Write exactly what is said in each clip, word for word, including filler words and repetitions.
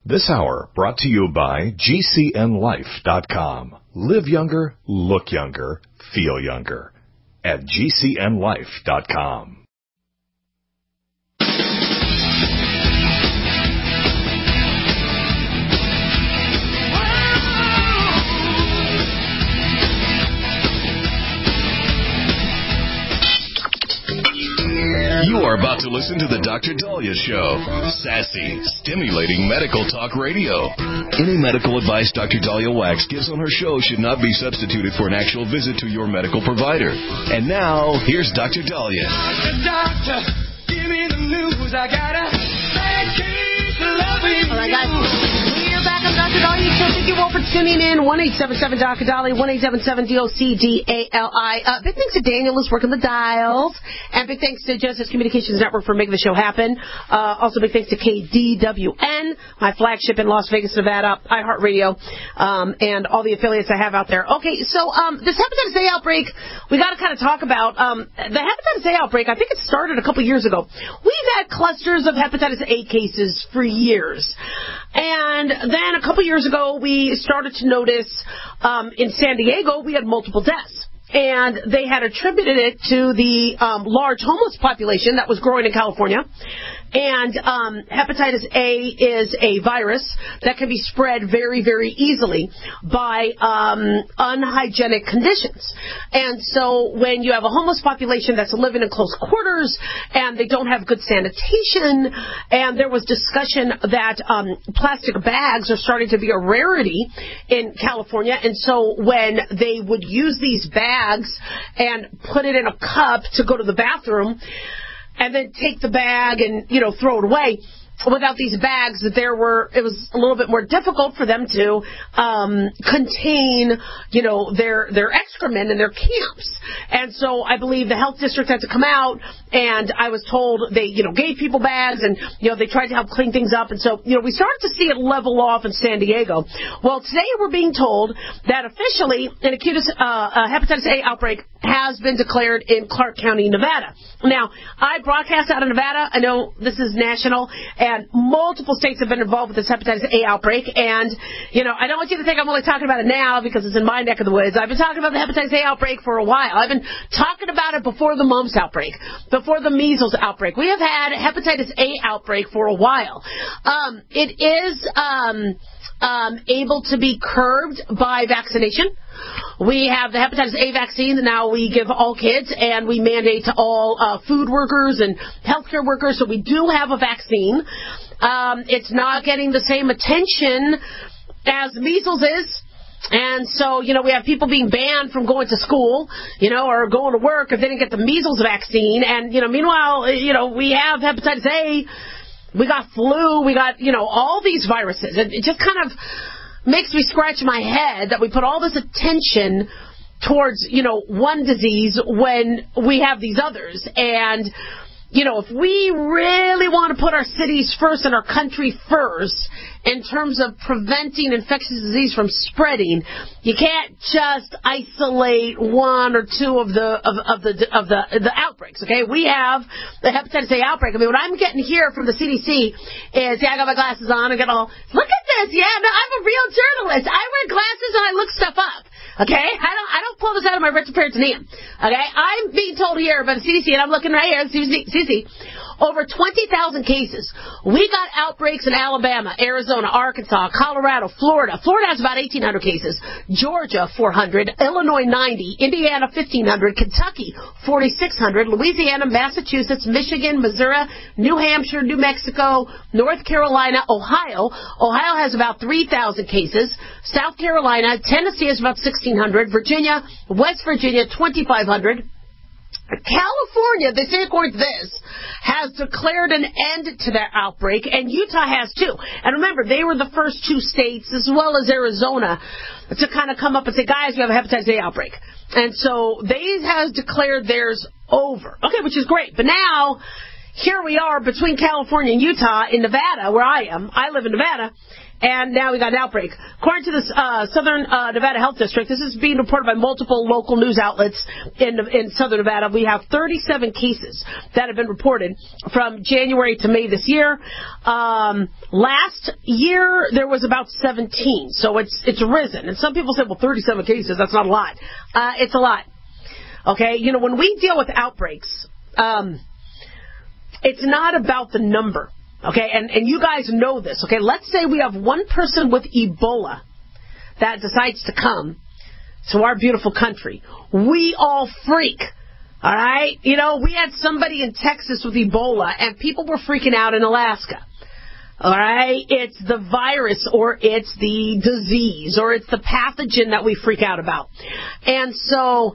This hour brought to you by G C N life dot com. Live younger, look younger, feel younger at G C N life dot com. You are about to listen to the Doctor Daliah Show. Sassy, stimulating medical talk radio. Any medical advice Doctor Daliah Wax gives on her show should not be substituted for an actual visit to your medical provider. And now, here's Doctor Daliah. Doctor, give me the news. I gotta keep loving you. All right, guys. We're back on Doctor Daliah Show. Thank you all for tuning in. one eight seven seven Doctor Daliah, one eight seven seven D O C D A L I. Uh, big thanks to Daniel who's working the dials. And big thanks to Genesis Communications Network for making the show happen. Uh, also big thanks to K D W N, my flagship in Las Vegas, Nevada, iHeartRadio, um, and all the affiliates I have out there. Okay, so um, this hepatitis A outbreak, we got to kind of talk about. Um, the hepatitis A outbreak, I think it started a couple years ago. We've had clusters of hepatitis A cases for years. And then a couple years ago, we started to notice um, in San Diego, we had multiple deaths. And they had attributed it to the um, large homeless population that was growing in California. And um, hepatitis A is a virus that can be spread very, very easily by um, unhygienic conditions. And so when you have a homeless population that's living in close quarters and they don't have good sanitation, and there was discussion that um, plastic bags are starting to be a rarity in California. And so when they would use these bags and put it in a cup to go to the bathroom, and then take the bag and, you know, throw it away. Without these bags, that there were, it was a little bit more difficult for them to um, contain, you know, their their excrement in their camps. And so I believe the health district had to come out, and I was told they, you know, gave people bags, and, you know, they tried to help clean things up. And so, you know, we started to see it level off in San Diego. Well, today we're being told that officially an acute uh, hepatitis A outbreak has been declared in Clark County, Nevada. Now, I broadcast out of Nevada. I know this is national, and multiple states have been involved with this hepatitis A outbreak. And, you know, I don't want you to think I'm only talking about it now because it's in my neck of the woods. I've been talking about the hepatitis A outbreak for a while. I've been talking about it before the mumps outbreak, before the measles outbreak. We have had hepatitis A outbreak for a while. Um, it is um, um, able to be curbed by vaccination. We have the hepatitis A vaccine that now we give all kids, and we mandate to all uh, food workers and healthcare workers. So we do have a vaccine. Um, it's not getting the same attention as measles is. And so, you know, we have people being banned from going to school, you know, or going to work if they didn't get the measles vaccine. And, you know, meanwhile, you know, we have hepatitis A, we got flu, we got, you know, all these viruses. It, it just kind of makes me scratch my head that we put all this attention towards, you know, one disease when we have these others. And, you know, if we really want to put our cities first and our country first in terms of preventing infectious disease from spreading, you can't just isolate one or two of the of, of the of the the outbreaks. Okay, we have the hepatitis A outbreak. I mean, what I'm getting here from the C D C is, yeah, I got my glasses on. I got all, look at this. Yeah, no, I'm a real journalist. I wear glasses and I look stuff up. Okay, I don't I don't pull this out of my retroperitoneum. Okay, I'm being told here by the C D C, and I'm looking right here at the C D C, over twenty thousand cases. We got outbreaks in Alabama, Arizona, Arkansas, Colorado, Florida. Florida has about eighteen hundred cases. Georgia, four hundred. Illinois, ninety. Indiana, fifteen hundred. Kentucky, forty-six hundred. Louisiana, Massachusetts, Michigan, Missouri, New Hampshire, New Mexico, North Carolina, Ohio. Ohio has about three thousand cases. South Carolina, Tennessee has about sixteen hundred. Virginia, West Virginia, twenty-five hundred. California, they say according to this, has declared an end to that outbreak, and Utah has too. And remember, they were the first two states, as well as Arizona, to kind of come up and say, guys, we have a hepatitis A outbreak. And so they have declared theirs over. Okay, which is great. But now, here we are between California and Utah in Nevada, where I am. I live in Nevada. And now we got an outbreak. According to the uh, Southern uh, Nevada Health District, this is being reported by multiple local news outlets in in Southern Nevada. We have thirty-seven cases that have been reported from January to May this year. Um, last year, there was about seventeen, so it's it's risen. And some people say, well, thirty-seven cases, that's not a lot. Uh, it's a lot. Okay? You know, when we deal with outbreaks, um, it's not about the number. Okay, and, and you guys know this, okay? Let's say we have one person with Ebola that decides to come to our beautiful country. We all freak, all right? You know, we had somebody in Texas with Ebola, and people were freaking out in Alaska, all right? It's the virus, or it's the disease, or it's the pathogen that we freak out about. And so,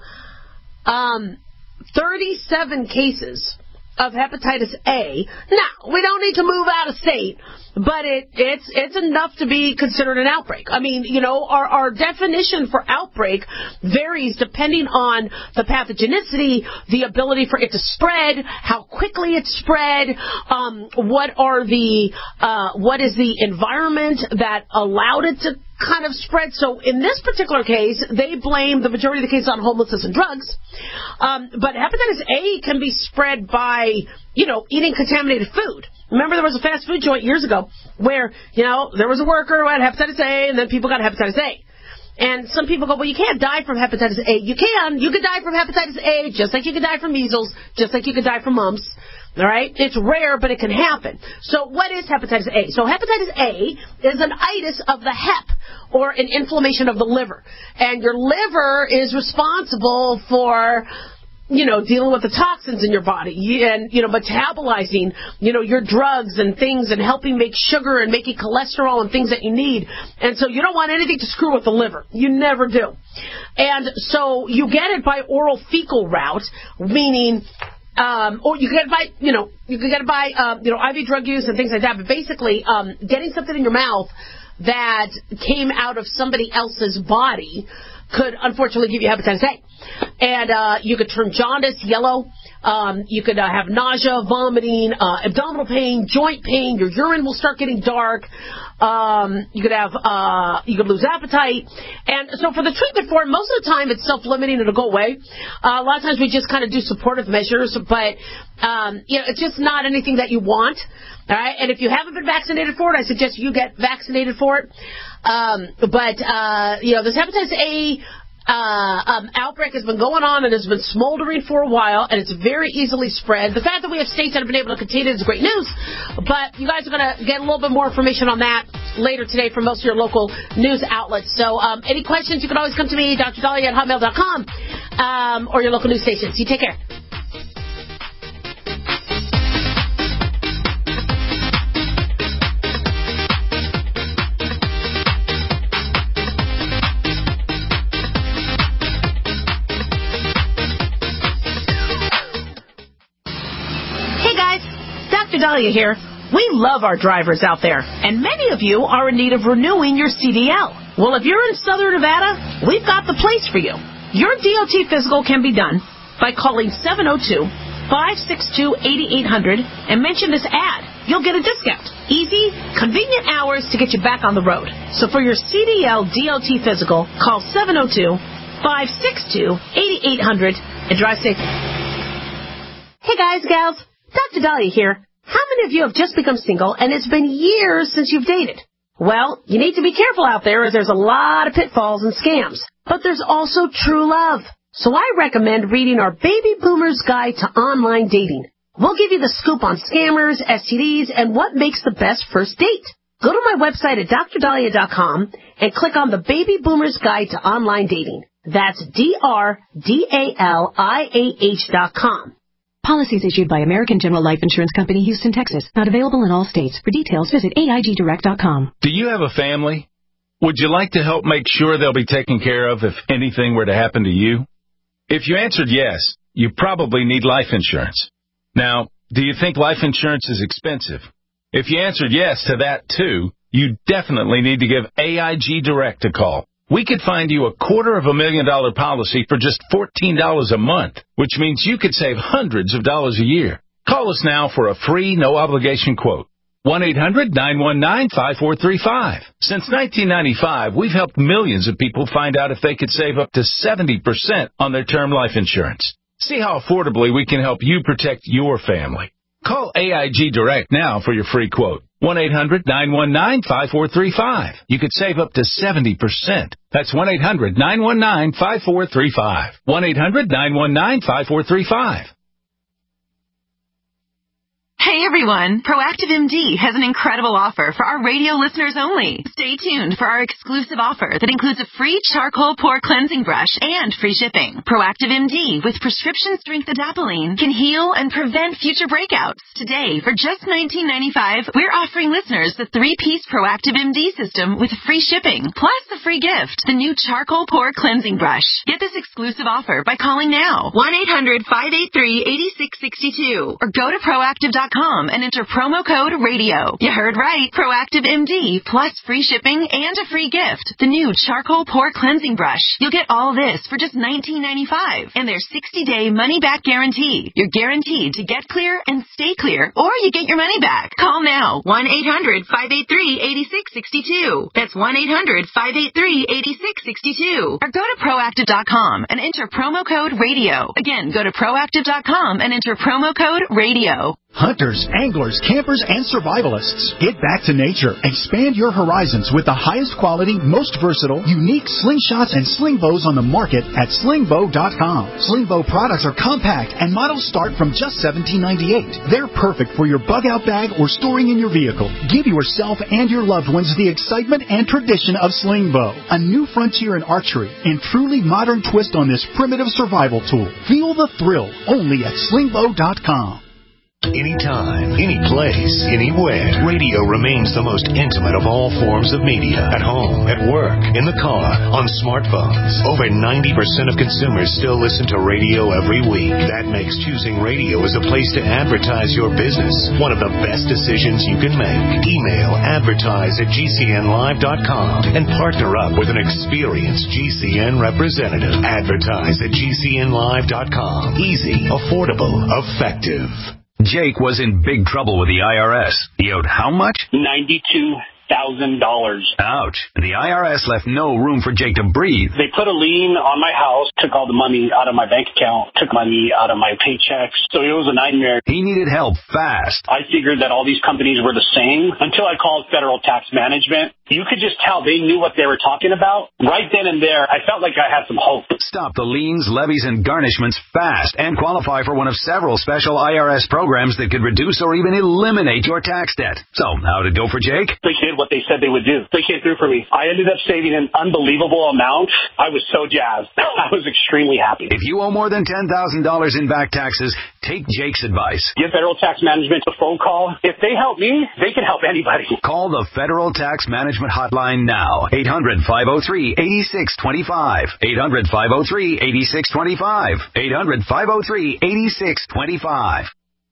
um, thirty-seven cases of hepatitis A. Now, we don't need to move out of state, but it, it's it's enough to be considered an outbreak. I mean, you know, our, our definition for outbreak varies depending on the pathogenicity, the ability for it to spread, how quickly it's spread, um, what are the uh, what is the environment that allowed it to kind of spread. So in this particular case, they blame the majority of the cases on homelessness and drugs. Um, but hepatitis A can be spread by, you know, eating contaminated food. Remember, there was a fast food joint years ago where, you know, there was a worker who had hepatitis A, and then people got hepatitis A. And some people go, well, you can't die from hepatitis A. You can. You could die from hepatitis A just like you could die from measles, just like you could die from mumps. All right? It's rare, but it can happen. So what is hepatitis A? So hepatitis A is an itis of the hep, or an inflammation of the liver. And your liver is responsible for, you know, dealing with the toxins in your body and, you know, metabolizing, you know, your drugs and things and helping make sugar and making cholesterol and things that you need. And so you don't want anything to screw with the liver. You never do. And so you get it by oral fecal route, meaning, um, or you get it by, you know, you can get it by, uh, you know, I V drug use and things like that. But basically, um, getting something in your mouth that came out of somebody else's body could unfortunately give you hepatitis A. And uh, you could turn jaundice yellow. Um, you could uh, have nausea, vomiting, uh, abdominal pain, joint pain. Your urine will start getting dark. Um, you could have, uh, you could lose appetite. And so for the treatment for it, most of the time it's self-limiting. It'll go away. Uh, a lot of times we just kind of do supportive measures, but um, you know, it's just not anything that you want. All right. And if you haven't been vaccinated for it, I suggest you get vaccinated for it. Um, but uh, you know, this hepatitis A Uh, um, outbreak has been going on and has been smoldering for a while, and it's very easily spread. The fact that we have states that have been able to contain it is great news, but you guys are going to get a little bit more information on that later today from most of your local news outlets. So um, any questions, you can always come to me, Dr Dahlia at hotmail dot com, um, or your local news stations. You take care. Dahlia here. We love our drivers out there, and many of you are in need of renewing your C D L. Well, if you're in Southern Nevada, we've got the place for you. Your D O T physical can be done by calling seven oh two, five six two, eight eight hundred and mention this ad. You'll get a discount. Easy, convenient hours to get you back on the road. So for your C D L D O T physical, call seven oh two, five six two, eight eight hundred and drive safe. Hey guys, gals, Doctor Dahlia here. How many of you have just become single and it's been years since you've dated? Well, you need to be careful out there as there's a lot of pitfalls and scams. But there's also true love. So I recommend reading our Baby Boomer's Guide to Online Dating. We'll give you the scoop on scammers, S T Ds, and what makes the best first date. Go to my website at dr dahlia dot com and click on the Baby Boomer's Guide to Online Dating. That's D R D A L I A H dot com. Policies issued by American General Life Insurance Company, Houston, Texas. Not available in all states. For details, visit A I G direct dot com. Do you have a family? Would you like to help make sure they'll be taken care of if anything were to happen to you? If you answered yes, you probably need life insurance. Now, do you think life insurance is expensive? If you answered yes to that too, you definitely need to give A I G Direct a call. We could find you a quarter of a million dollar policy for just fourteen dollars a month, which means you could save hundreds of dollars a year. Call us now for a free, no-obligation quote. one eight hundred nine one nine five four three five. Since nineteen ninety-five, we've helped millions of people find out if they could save up to seventy percent on their term life insurance. See how affordably we can help you protect your family. Call A I G Direct now for your free quote. one eight hundred nine one nine five four three five. You could save up to seventy percent. That's one eight hundred nine one nine five four three five. one eight hundred nine one nine five four three five. Hey everyone, Proactive M D has an incredible offer for our radio listeners only. Stay tuned for our exclusive offer that includes a free charcoal pore cleansing brush and free shipping. Proactive M D with prescription strength adapalene can heal and prevent future breakouts. Today, for just nineteen ninety-five dollars, we're offering listeners the three-piece Proactive M D system with free shipping, plus the free gift, the new charcoal pore cleansing brush. Get this exclusive offer by calling now, one eight hundred five eight three eight six six two, or go to proactive dot com and enter promo code radio. You heard right. Proactive M D plus free shipping and a free gift, the new charcoal pore cleansing brush. You'll get all this for just nineteen ninety-five dollars and their sixty-day money-back guarantee. You're guaranteed to get clear and stay clear, or you get your money back. Call now, one eight hundred five eight three eight six six two. That's one eight hundred five eight three eight six six two. Or go to proactive dot com and enter promo code radio. Again, go to proactive dot com and enter promo code radio. Hunters, anglers, campers, and survivalists. Get back to nature. Expand your horizons with the highest quality, most versatile, unique slingshots and sling bows on the market at sling bow dot com. Sling bow products are compact and models start from just seventeen ninety-eight. They're perfect for your bug-out bag or storing in your vehicle. Give yourself and your loved ones the excitement and tradition of sling bow. A new frontier in archery and truly modern twist on this primitive survival tool. Feel the thrill only at sling bow dot com. Anytime, any place, anywhere. Radio remains the most intimate of all forms of media. At home, at work, in the car, on smartphones. Over ninety percent of consumers still listen to radio every week. That makes choosing radio as a place to advertise your business one of the best decisions you can make. Email advertise at G C N live dot com and partner up with an experienced G C N representative. Advertise at G C N live dot com. Easy, affordable, effective. Jake was in big trouble with the I R S. He owed how much? ninety-two thousand dollars. Ouch. The I R S left no room for Jake to breathe. They put a lien on my house, took all the money out of my bank account, took money out of my paychecks. So it was a nightmare. He needed help fast. I figured that all these companies were the same until I called Federal Tax Management. You could just tell they knew what they were talking about. Right then and there, I felt like I had some hope. Stop the liens, levies, and garnishments fast and qualify for one of several special I R S programs that could reduce or even eliminate your tax debt. So, how'd it go for Jake? They did what they said they would do. They came through for me. I ended up saving an unbelievable amount. I was so jazzed. I was extremely happy. If you owe more than ten thousand dollars in back taxes, take Jake's advice. Give Federal Tax Management a phone call. If they help me, they can help anybody. Call the Federal Tax Management Hotline now. eight hundred five oh three eight six two five. eight hundred five oh three eight six two five. eight hundred five oh three eight six two five.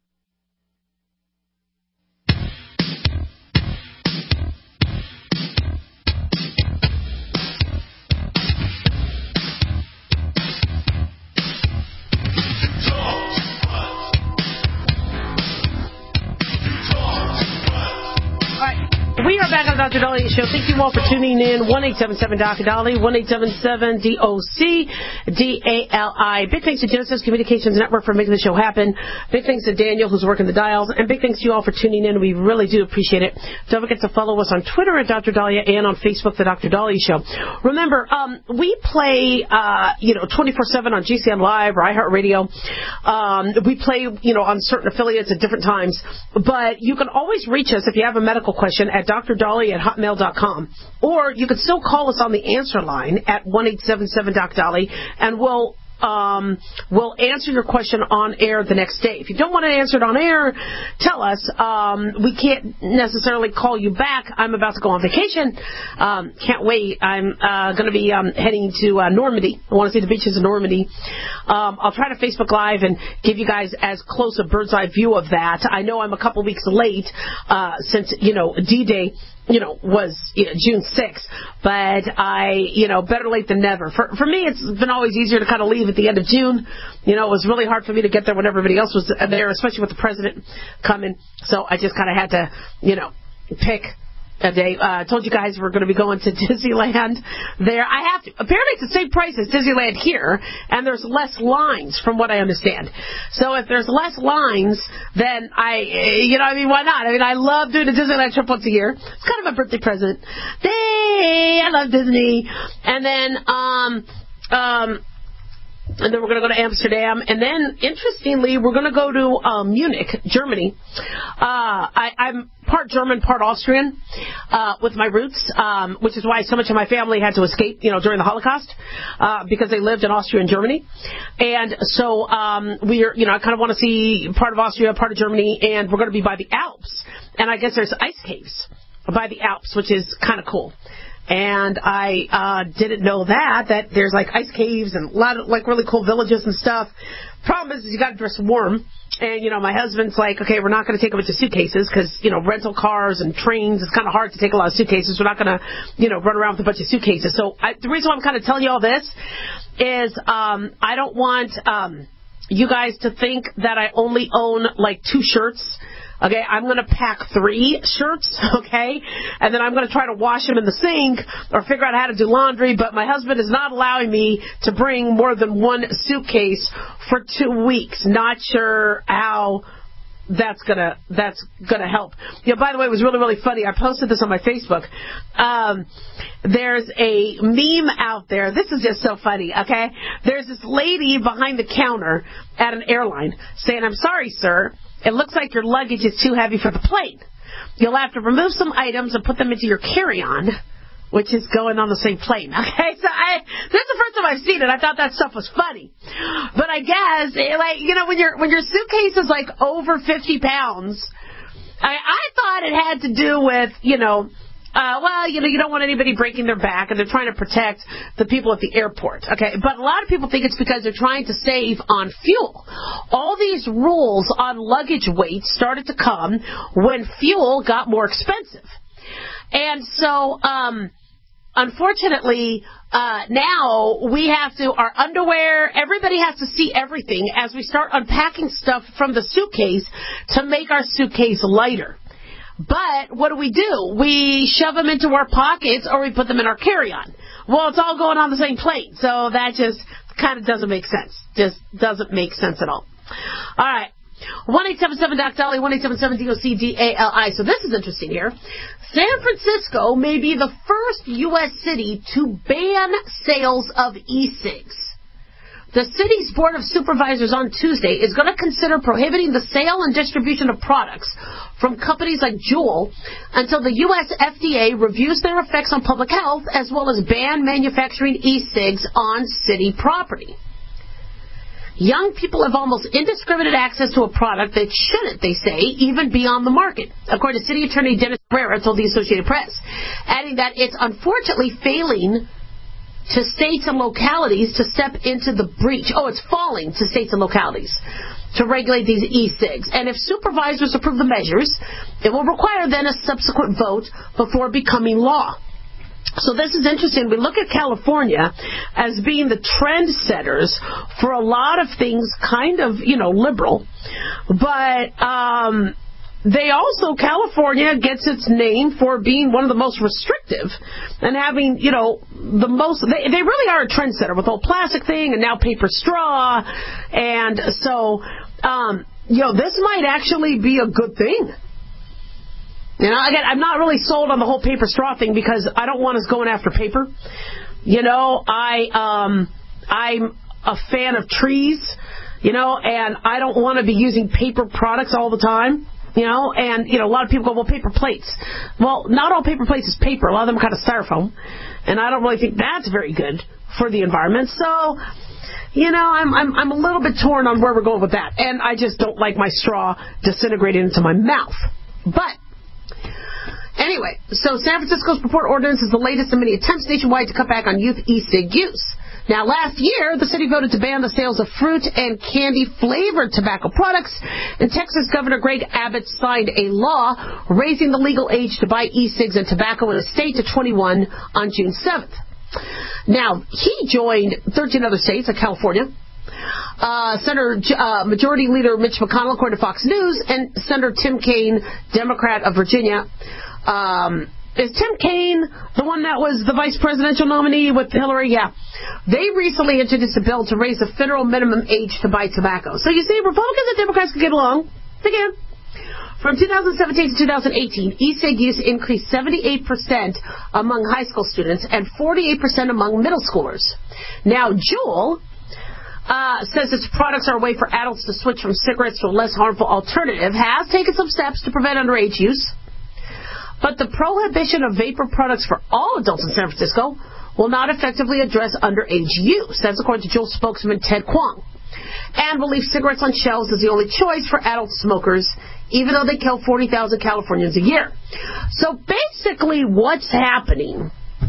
We are back on the Doctor Dahlia Show. Thank you all for tuning in. one eight seven seven Doctor Dahlia, one eight seven seven D O C D A L I. Big thanks to Genesis Communications Network for making the show happen. Big thanks to Daniel, who's working the dials. And big thanks to you all for tuning in. We really do appreciate it. Don't forget to follow us on Twitter at Doctor Dahlia and on Facebook, The Doctor Dahlia Show. Remember, um, we play, uh, you know, twenty-four seven on G C N Live or iHeartRadio. Um, we play, you know, on certain affiliates at different times. But you can always reach us if you have a medical question at Doctor Dahlia at hotmail dot com. Or you can still call us on the answer line at one eight seven seven Doc Dahlia, and we'll um, we'll answer your question on air the next day. If you don't want to answer it on air, tell us. Um, we can't necessarily call you back. I'm about to go on vacation. Um, can't wait. I'm uh, going to be um, heading to uh, Normandy. I want to see the beaches of Normandy. Um, I'll try to Facebook Live and give you guys as close a bird's eye view of that. I know I'm a couple weeks late uh, since, you know, D-Day you know, was you know, June sixth. But I, you know, better late than never. For for me, it's been always easier to kind of leave at the end of June. You know, it was really hard for me to get there when everybody else was there, especially with the president coming. So I just kind of had to, you know, pick a day. Uh, I told you guys we're going to be going to Disneyland there. I have to. Apparently it's the same price as Disneyland here, and there's less lines from what I understand. So if there's less lines, then I, you know, I mean, why not? I mean, I love doing a Disneyland trip once a year. It's kind of my birthday present. Hey, I love Disney. And then, um, um, and then we're going to go to Amsterdam. And then, interestingly, we're going to go to um, Munich, Germany. Uh, I, I'm part German, part Austrian uh, with my roots, um, which is why so much of my family had to escape, you know, during the Holocaust uh, because they lived in Austria and Germany. And so um, we're, you know, I kind of want to see part of Austria, part of Germany, and we're going to be by the Alps. And I guess there's ice caves by the Alps, which is kind of cool. And I uh, didn't know that, that there's like ice caves and a lot of like really cool villages and stuff. Problem is, is you got to dress warm. And, you know, my husband's like, okay, we're not going to take a bunch of suitcases because, you know, rental cars and trains, it's kind of hard to take a lot of suitcases. We're not going to, you know, run around with a bunch of suitcases. So I, the reason why I'm kind of telling you all this is um, I don't want um, you guys to think that I only own like two shirts. Okay, I'm going to pack three shirts, okay, and then I'm going to try to wash them in the sink or figure out how to do laundry, but my husband is not allowing me to bring more than one suitcase for two weeks. Not sure how that's going to that's gonna help. You know, by the way, it was really, really funny. I posted this on my Facebook. Um, there's a meme out there. This is just so funny, okay? There's this lady behind the counter at an airline saying, "I'm sorry, sir. It looks like your luggage is too heavy for the plane. You'll have to remove some items and put them into your carry-on," which is going on the same plane. Okay, so I, this is the first time I've seen it. I thought that stuff was funny, but I guess it, like you know when your when your suitcase is like over fifty pounds, I, I thought it had to do with you know. Uh, well, you know, you don't want anybody breaking their back, and they're trying to protect the people at the airport, okay? But a lot of people think it's because they're trying to save on fuel. All these rules on luggage weight started to come when fuel got more expensive. And so, um, unfortunately, uh, now we have to, our underwear, everybody has to see everything as we start unpacking stuff from the suitcase to make our suitcase lighter. But what do we do? We shove them into our pockets or we put them in our carry-on. Well, it's all going on the same plane, so that just kind of doesn't make sense. Just doesn't make sense at all. All right. one eight seven seven D O C D A L I, one eight seven seven D O C D A L I. So this is interesting here. San Francisco may be the first U S city to ban sales of e-cigs. The city's Board of Supervisors on Tuesday is going to consider prohibiting the sale and distribution of products from companies like Juul until the U S F D A reviews their effects on public health as well as ban manufacturing e-cigs on city property. Young people have almost indiscriminate access to a product that shouldn't, they say, even be on the market, according to City Attorney Dennis Herrera told the Associated Press, adding that it's unfortunately failing to states and localities to step into the breach. Oh, it's falling to states and localities to regulate these e-cigs. And if supervisors approve the measures, it will require then a subsequent vote before becoming law. So this is interesting. We look at California as being the trendsetters for a lot of things, kind of, you know, liberal. But, um... They also, California gets its name for being one of the most restrictive and having, you know, the most, they, they really are a trendsetter with the whole plastic thing and now paper straw. And so, um, you know, this might actually be a good thing. You know, again, I'm not really sold on the whole paper straw thing because I don't want us going after paper. You know, I, um, I'm a fan of trees, you know, and I don't want to be using paper products all the time. You know, and, you know, a lot of people go, well, paper plates. Well, not all paper plates is paper. A lot of them are kind of styrofoam. And I don't really think that's very good for the environment. So, you know, I'm, I'm, I'm a little bit torn on where we're going with that. And I just don't like my straw disintegrating into my mouth. But, anyway, so San Francisco's purported ordinance is the latest in many attempts nationwide to cut back on youth e-cig use. Now, last year, the city voted to ban the sales of fruit and candy-flavored tobacco products, and Texas Governor Greg Abbott signed a law raising the legal age to buy e-cigs and tobacco in the state to twenty-one on June seventh. Now, he joined thirteen other states like California, uh, Senator uh, Majority Leader Mitch McConnell, according to Fox News, and Senator Tim Kaine, Democrat of Virginia. Um... Is Tim Kaine the one that was the vice presidential nominee with Hillary? Yeah. They recently introduced a bill to raise the federal minimum age to buy tobacco. So you see, Republicans and Democrats can get along. They can. From two thousand seventeen to two thousand eighteen, e-cig use increased seventy-eight percent among high school students and forty-eight percent among middle schoolers. Now, Juul uh, says its products are a way for adults to switch from cigarettes to a less harmful alternative, has taken some steps to prevent underage use. But the prohibition of vapor products for all adults in San Francisco will not effectively address underage use. That's according to Juul spokesman Ted Kwong. And will leave cigarettes on shelves as the only choice for adult smokers, even though they kill forty thousand Californians a year. So basically what's happening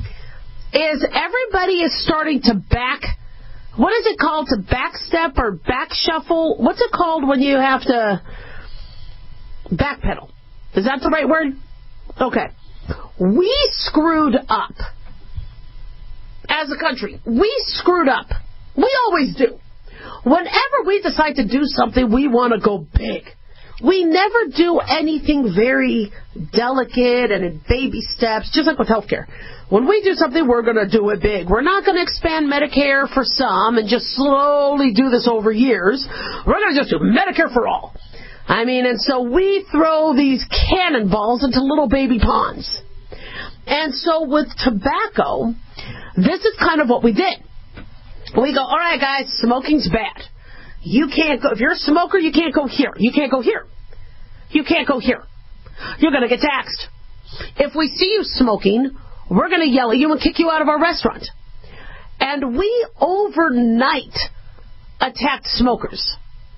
is everybody is starting to back, what is it called, to backstep or back shuffle? What's it called when you have to backpedal? Is that the right word? Okay. We screwed up. As a country, we screwed up. We always do. Whenever we decide to do something, we want to go big. We never do anything very delicate and in baby steps, just like with healthcare. When we do something, we're going to do it big. We're not going to expand Medicare for some and just slowly do this over years. We're going to just do Medicare for all. I mean, and so we throw these cannonballs into little baby ponds. And so with tobacco, this is kind of what we did. We go, all right, guys, smoking's bad. You can't go, if you're a smoker, you can't go here. You can't go here. You can't go here. You're going to get taxed. If we see you smoking, we're going to yell at you and kick you out of our restaurant. And we overnight attacked smokers.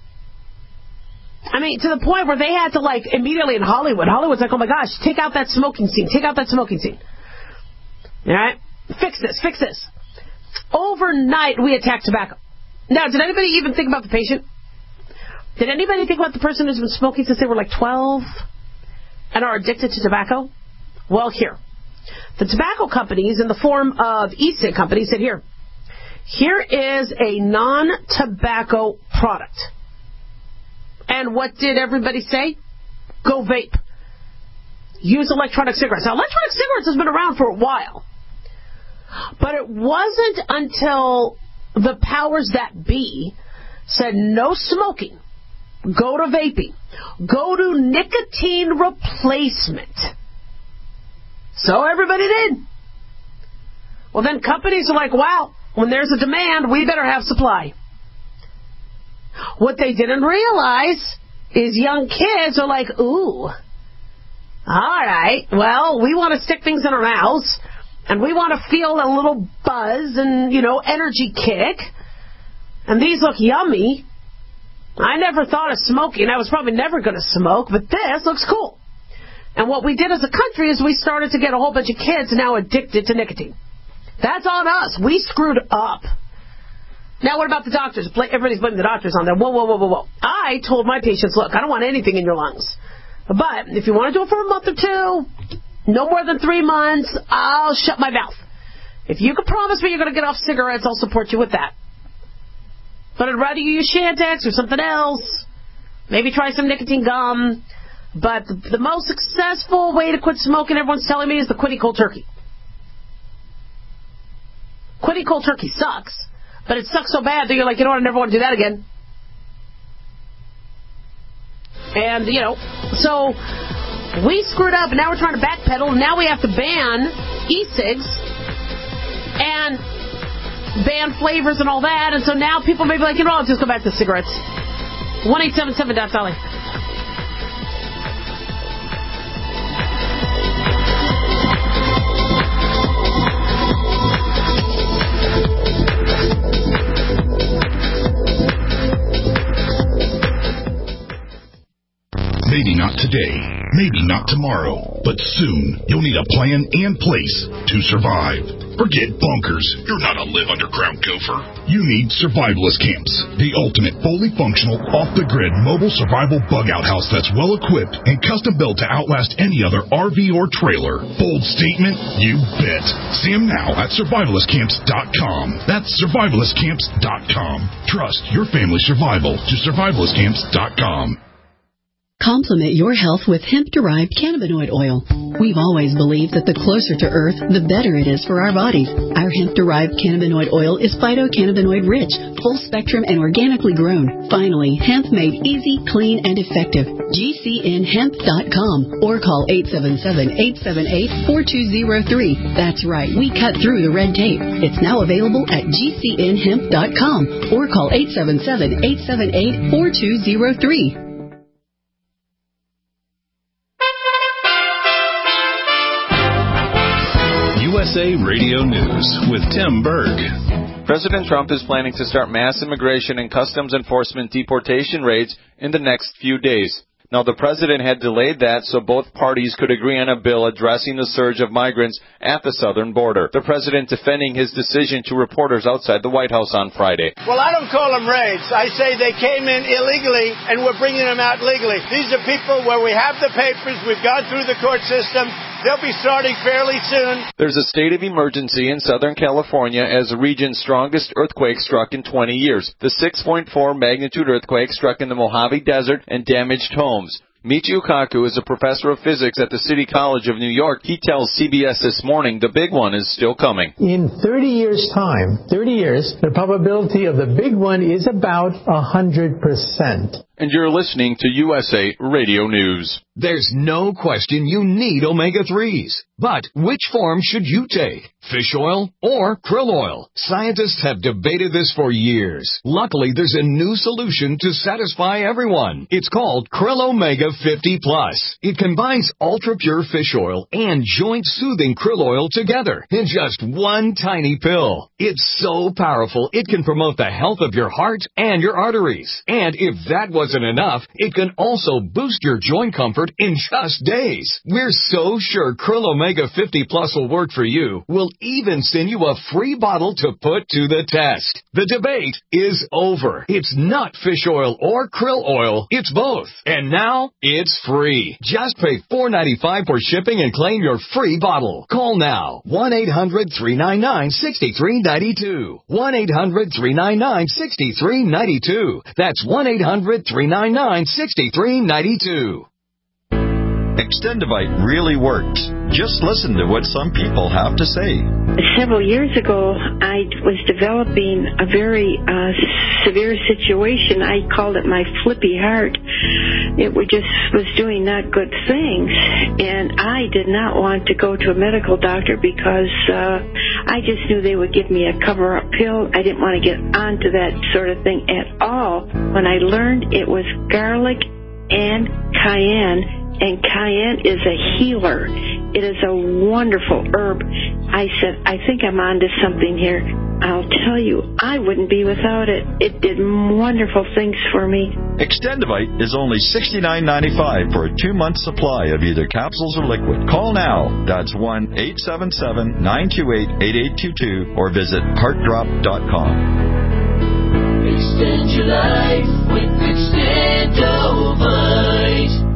I mean, to the point where they had to, like, immediately in Hollywood, Hollywood's like, oh my gosh, take out that smoking scene, take out that smoking scene. All right? Fix this, fix this. Overnight, we attacked tobacco. Now, did anybody even think about the patient? Did anybody think about the person who's been smoking since they were like twelve and are addicted to tobacco? Well, here. The tobacco companies, in the form of e-cig companies, said, here, here is a non-tobacco product. And what did everybody say? Go vape. Use electronic cigarettes. Now, electronic cigarettes has been around for a while. But it wasn't until the powers that be said no smoking, go to vaping, go to nicotine replacement. So everybody did. Well, then companies are like, wow, when there's a demand, we better have supply. What they didn't realize is young kids are like, ooh, all right, well, we want to stick things in our mouths, and we want to feel a little buzz and, you know, energy kick, and these look yummy. I never thought of smoking. I was probably never going to smoke, but this looks cool. And what we did as a country is we started to get a whole bunch of kids now addicted to nicotine. That's on us. We screwed up. Now, what about the doctors? Everybody's blaming the doctors on that. Whoa, whoa, whoa, whoa, whoa. I told my patients, look, I don't want anything in your lungs. But if you want to do it for a month or two, no more than three months, I'll shut my mouth. If you can promise me you're going to get off cigarettes, I'll support you with that. But I'd rather you use Chantix or something else. Maybe try some nicotine gum. But the, the most successful way to quit smoking, everyone's telling me, is the quitting cold turkey. Quitting cold turkey sucks. But it sucks so bad that you're like, you know what, I never want to do that again. And, you know, so we screwed up, and now we're trying to backpedal, and now we have to ban e-cigs and ban flavors and all that, and so now people may be like, you know, I'll just go back to cigarettes. one eight seven seven dot Dolly. Maybe not today, maybe not tomorrow, but soon you'll need a plan and place to survive. Forget bunkers. You're not a live-underground gopher. You need Survivalist Camps, the ultimate fully functional, off-the-grid mobile survival bug-out house that's well-equipped and custom-built to outlast any other R V or trailer. Bold statement? You bet. See them now at survivalist camps dot com. That's survivalist camps dot com. Trust your family's survival to survivalist camps dot com. Complement your health with hemp-derived cannabinoid oil. We've always believed that the closer to Earth, the better it is for our bodies. Our hemp-derived cannabinoid oil is phytocannabinoid-rich, full-spectrum, and organically grown. Finally, hemp made easy, clean, and effective. G C N hemp dot com or call eight seven seven, eight seven eight, four two zero three. That's right, we cut through the red tape. It's now available at G C N hemp dot com or call eight seven seven, eight seven eight, four two zero three. U S A Radio News with Tim Berg. President Trump is planning to start mass immigration and customs enforcement deportation raids in the next few days. Now, the president had delayed that so both parties could agree on a bill addressing the surge of migrants at the southern border. The president defending his decision to reporters outside the White House on Friday. Well, I don't call them raids. I say they came in illegally and we're bringing them out legally. These are people where we have the papers, we've gone through the court system. They'll be starting fairly soon. There's a state of emergency in Southern California as the region's strongest earthquake struck in twenty years. The six point four magnitude earthquake struck in the Mojave Desert and damaged homes. Michio Kaku is a professor of physics at the City College of New York. He tells C B S This Morning the big one is still coming. In thirty years' time, thirty years, the probability of the big one is about one hundred percent. And you're listening to U S A Radio News. There's no question you need omega threes. But which form should you take? Fish oil or krill oil? Scientists have debated this for years. Luckily, there's a new solution to satisfy everyone. It's called Krill Omega fifty plus. It combines ultra-pure fish oil and joint-soothing krill oil together in just one tiny pill. It's so powerful, it can promote the health of your heart and your arteries. And if that wasn't enough, it can also boost your joint comfort in just days. We're so sure Krill Omega fifty plus will work for you. We'll even send you a free bottle to put to the test. The debate is over. It's not fish oil or krill oil. It's both. And now it's free. Just pay four dollars and ninety-five cents for shipping and claim your free bottle. Call now. one eight hundred, three nine nine, six three nine two. one eight hundred, three nine nine, six three nine two. That's one eight hundred, three nine nine, six three nine two. Extendivite really works. Just listen to what some people have to say. Several years ago, I was developing a very uh, severe situation. I called it my flippy heart. It was just was doing not good things, and I did not want to go to a medical doctor because uh, I just knew they would give me a cover-up pill. I didn't want to get onto that sort of thing at all. When I learned it was garlic and cayenne, and cayenne is a healer. It is a wonderful herb. I said, I think I'm onto something here. I'll tell you, I wouldn't be without it. It did wonderful things for me. Extendivite is only sixty-nine ninety-five for a two-month supply of either capsules or liquid. Call now. That's one eight seven seven, nine two eight, eight eight two two or visit heart drop dot com. Extend your life with Extendivite.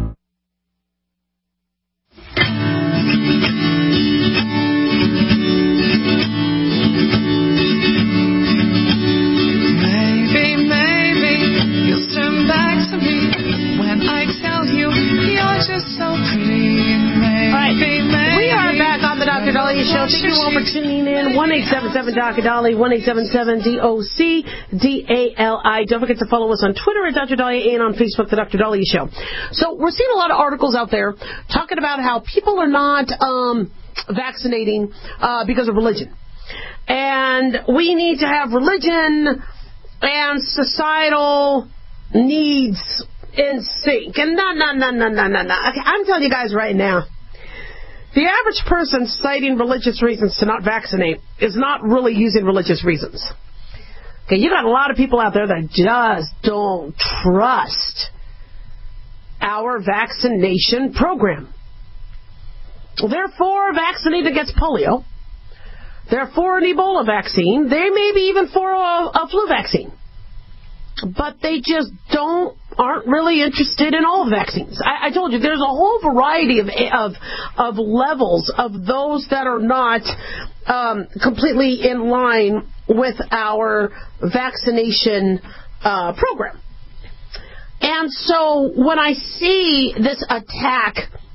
Doctor Dahlia Show. Thank you all for tuning in. one eight seven seven Doctor Dahlia, one eight seven seven D O C D A L I. Don't forget to follow us on Twitter at Doctor Dahlia and on Facebook, The Doctor Dahlia Show. So we're seeing a lot of articles out there talking about how people are not um, vaccinating uh, because of religion. And we need to have religion and societal needs in sync. And no, no, no, no, no, no, no. Okay, I'm telling you guys right now, the average person citing religious reasons to not vaccinate is not really using religious reasons. Okay, you got a lot of people out there that just don't trust our vaccination program. They're for vaccinating against polio. They're for an Ebola vaccine. They may be even for a, a flu vaccine. But they just don't, aren't really interested in all vaccines. I, I told you, there's a whole variety of, of, of levels of those that are not um, completely in line with our vaccination uh, program. And so when I see this attack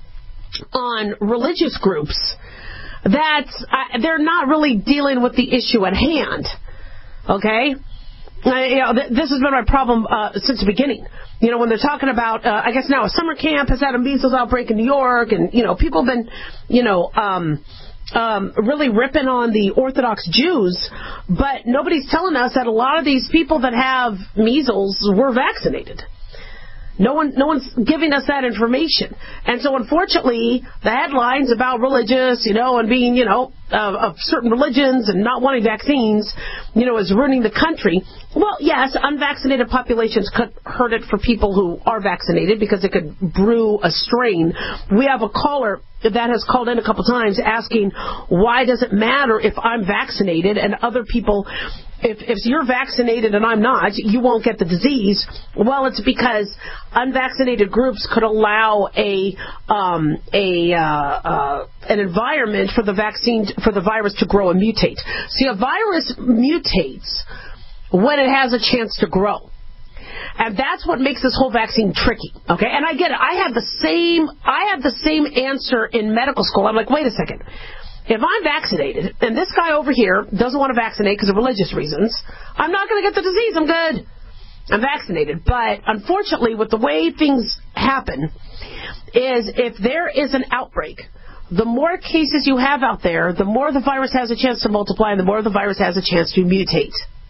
on religious groups, that's, uh, they're not really dealing with the issue at hand. Okay? Uh, you know, th- this has been my problem uh, since the beginning. You know, when they're talking about, uh, I guess now a summer camp has had a measles outbreak in New York, and, you know, people have been, you know, um, um, really ripping on the Orthodox Jews, but nobody's telling us that a lot of these people that have measles were vaccinated. No one, no one's giving us that information. And so, unfortunately, the headlines about religious, you know, and being, you know, uh, of certain religions and not wanting vaccines, you know, is ruining the country. Well, yes, unvaccinated populations could hurt it for people who are vaccinated because it could brew a strain. We have a caller that has called in a couple times asking, why does it matter if I'm vaccinated and other people, if, if you're vaccinated and I'm not, you won't get the disease? Well, it's because unvaccinated groups could allow a um, a uh, uh, an environment for the vaccine, for the virus to grow and mutate. See, a virus mutates when it has a chance to grow. And that's what makes this whole vaccine tricky, okay? And I get it. I had the same, I had the same answer in medical school. I'm like, wait a second. If I'm vaccinated, and this guy over here doesn't want to vaccinate because of religious reasons, I'm not going to get the disease. I'm good. I'm vaccinated. But unfortunately, with the way things happen, is if there is an outbreak, the more cases you have out there, the more the virus has a chance to multiply, and the more the virus has a chance to mutate.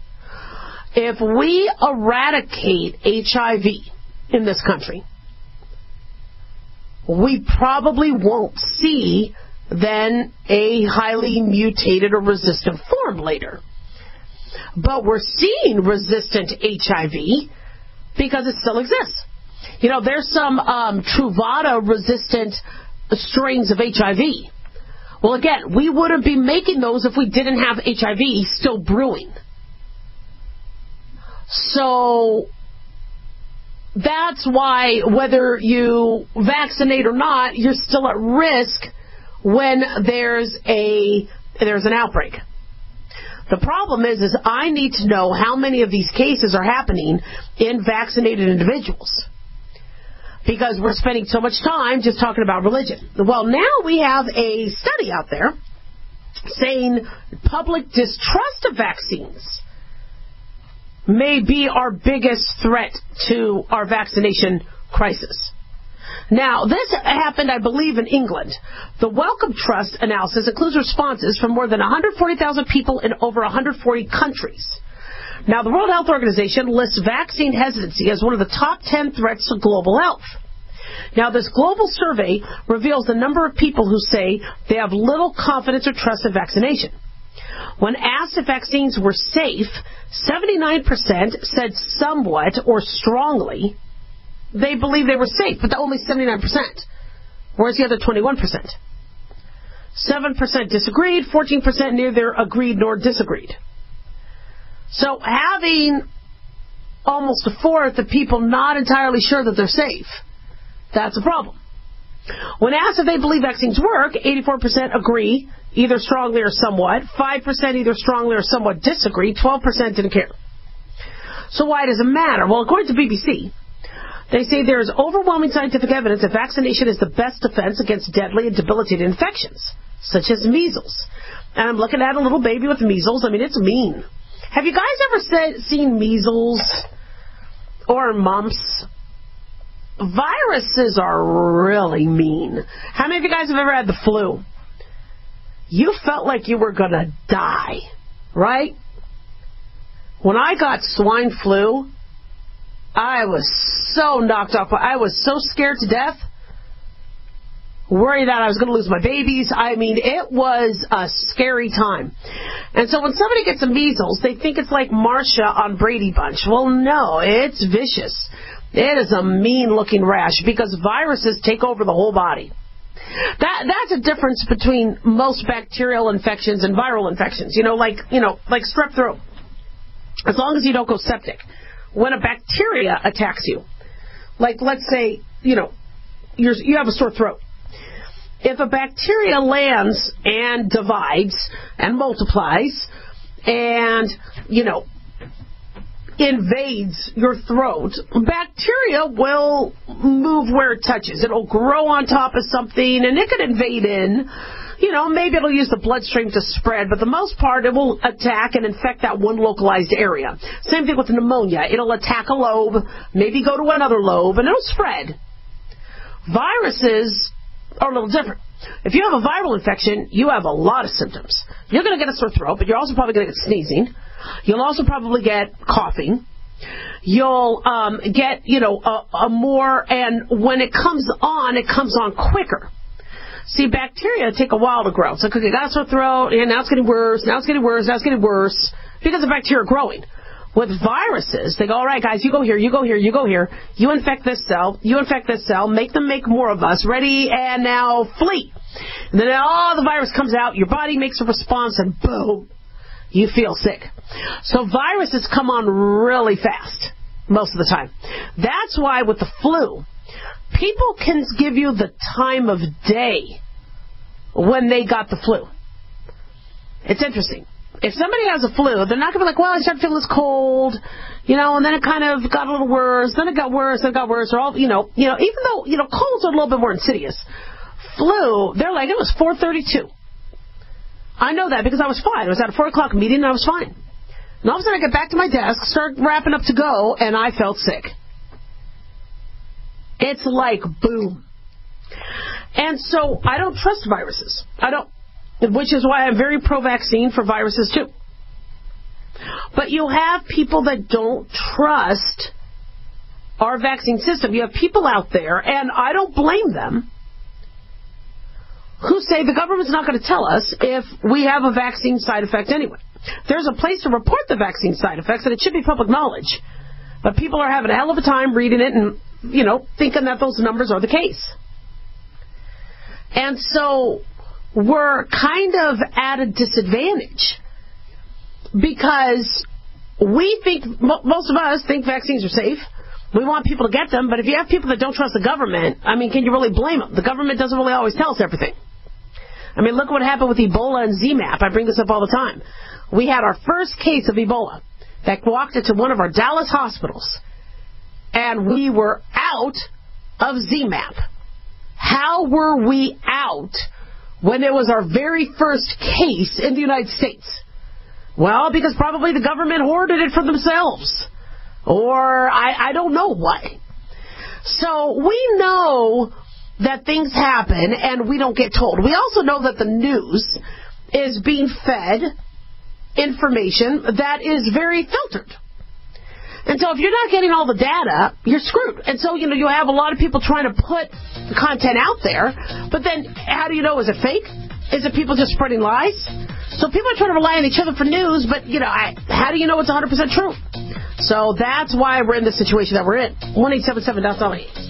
If we eradicate H I V in this country, we probably won't see then a highly mutated or resistant form later. But we're seeing resistant H I V because it still exists. You know, there's some um, Truvada-resistant strains of H I V. Well, again, we wouldn't be making those if we didn't have H I V still brewing. So that's why whether you vaccinate or not, you're still at risk when there's a there's an outbreak. The problem is, is I need to know how many of these cases are happening in vaccinated individuals, because we're spending so much time just talking about religion. Well, now we have a study out there saying public distrust of vaccines may be our biggest threat to our vaccination crisis. Now, this happened, I believe, in England. The Wellcome Trust analysis includes responses from more than one hundred forty thousand people in over one hundred forty countries. Now, the World Health Organization lists vaccine hesitancy as one of the top ten threats to global health. Now, this global survey reveals the number of people who say they have little confidence or trust in vaccination. When asked if vaccines were safe, seventy-nine percent said somewhat or strongly they believe they were safe, but only seventy-nine percent. Where's the other twenty-one percent? seven percent disagreed, fourteen percent neither agreed nor disagreed. So having almost a fourth of people not entirely sure that they're safe, that's a problem. When asked if they believe vaccines work, eighty-four percent agree, either strongly or somewhat. five percent either strongly or somewhat disagree. twelve percent didn't care. So why does it matter? Well, according to B B C, they say there is overwhelming scientific evidence that vaccination is the best defense against deadly and debilitating infections, such as measles. And I'm looking at a little baby with measles. I mean, it's mean. Have you guys ever said, seen measles or mumps? Viruses are really mean. How many of you guys have ever had the flu? You felt like you were going to die, right? When I got swine flu, I was so knocked off. I was so scared to death, worried that I was going to lose my babies. I mean, it was a scary time. And so when somebody gets a measles, they think it's like Marsha on Brady Bunch. Well, no, it's vicious. It is a mean-looking rash because viruses take over the whole body. That that's a difference between most bacterial infections and viral infections. You know, like you know, like strep throat. As long as you don't go septic, when a bacteria attacks you, like let's say you know you're, you have a sore throat. If a bacteria lands and divides and multiplies, and you know invades your throat, bacteria will move where it touches. It'll grow on top of something, and it could invade in. You know, maybe it'll use the bloodstream to spread, but the most part, it will attack and infect that one localized area. Same thing with pneumonia. It'll attack a lobe, maybe go to another lobe, and it'll spread. Viruses are a little different. If you have a viral infection, you have a lot of symptoms. You're going to get a sore throat, but you're also probably going to get sneezing. You'll also probably get coughing. You'll um, get, you know, a, a more, and when it comes on, it comes on quicker. See, bacteria take a while to grow. It's like, okay, got a sore throat, and now it's getting worse, now it's getting worse, now it's getting worse, because the bacteria are growing. With viruses, they go, all right, guys, you go here, you go here, you go here. You infect this cell, you infect this cell, make them make more of us, ready, and now flee. And then all the virus comes out, your body makes a response, and boom, you feel sick. So viruses come on really fast most of the time. That's why with the flu, people can give you the time of day when they got the flu. It's interesting. If somebody has a flu, they're not going to be like, well, I started feeling this cold, you know, and then it kind of got a little worse, then it got worse, then it got worse, or all, you know, you know, even though, you know, colds are a little bit more insidious. Flu, they're like, it was four thirty-two. I know that because I was fine. I was at a four o'clock meeting and I was fine. And all of a sudden I get back to my desk, start wrapping up to go, and I felt sick. It's like boom. And so I don't trust viruses. I don't, which is why I'm very pro-vaccine for viruses too. But you have people that don't trust our vaccine system. You have people out there, and I don't blame them, who say the government's not going to tell us if we have a vaccine side effect anyway. There's a place to report the vaccine side effects, and it should be public knowledge. But people are having a hell of a time reading it and, you know, thinking that those numbers are the case. And so we're kind of at a disadvantage because we think, most of us think vaccines are safe. We want people to get them, but if you have people that don't trust the government, I mean, can you really blame them? The government doesn't really always tell us everything. I mean, look what happened with Ebola and Z MAP. I bring this up all the time. We had our first case of Ebola that walked into one of our Dallas hospitals, and we were out of Z MAP. How were we out when it was our very first case in the United States? Well, because probably the government hoarded it for themselves. Or I, I don't know why. So we know that things happen and we don't get told. We also know that the news is being fed information that is very filtered. And so if you're not getting all the data, you're screwed. And so, you know, you have a lot of people trying to put the content out there, but then how do you know, is it fake? Is it people just spreading lies? So people are trying to rely on each other for news, but, you know, I, how do you know it's one hundred percent true? So that's why we're in the situation that we're in. one eight seven seven, that's all I need.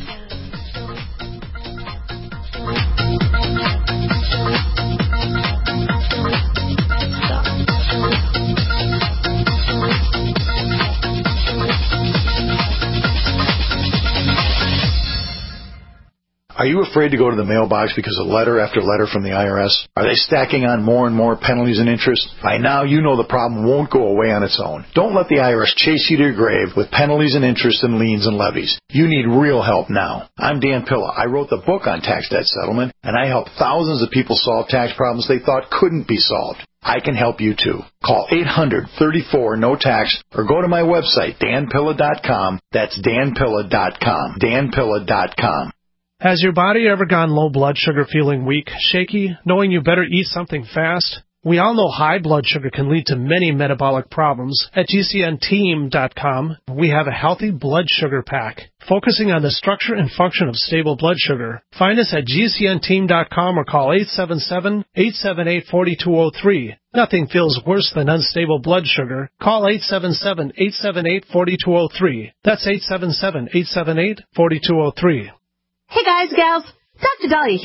Are you afraid to go to the mailbox because of letter after letter from the I R S? Are they stacking on more and more penalties and interest? By now, you know the problem won't go away on its own. Don't let the I R S chase you to your grave with penalties and interest and liens and levies. You need real help now. I'm Dan Pilla. I wrote the book on tax debt settlement, and I help thousands of people solve tax problems they thought couldn't be solved. I can help you too. Call eight hundred, thirty-four, no tax or go to my website, dan pilla dot com. That's dan pilla dot com. dan pilla dot com. Has your body ever gone low blood sugar, feeling weak, shaky, knowing you better eat something fast? We all know high blood sugar can lead to many metabolic problems. At G C N team dot com, we have a healthy blood sugar pack, focusing on the structure and function of stable blood sugar. Find us at G C N team dot com or call eight seven seven, eight seven eight, four two zero three. Nothing feels worse than unstable blood sugar. Call eight seven seven, eight seven eight, four two zero three. That's eight seven seven, eight seven eight, four two zero three. Hey guys, gals, Doctor Dahlia here.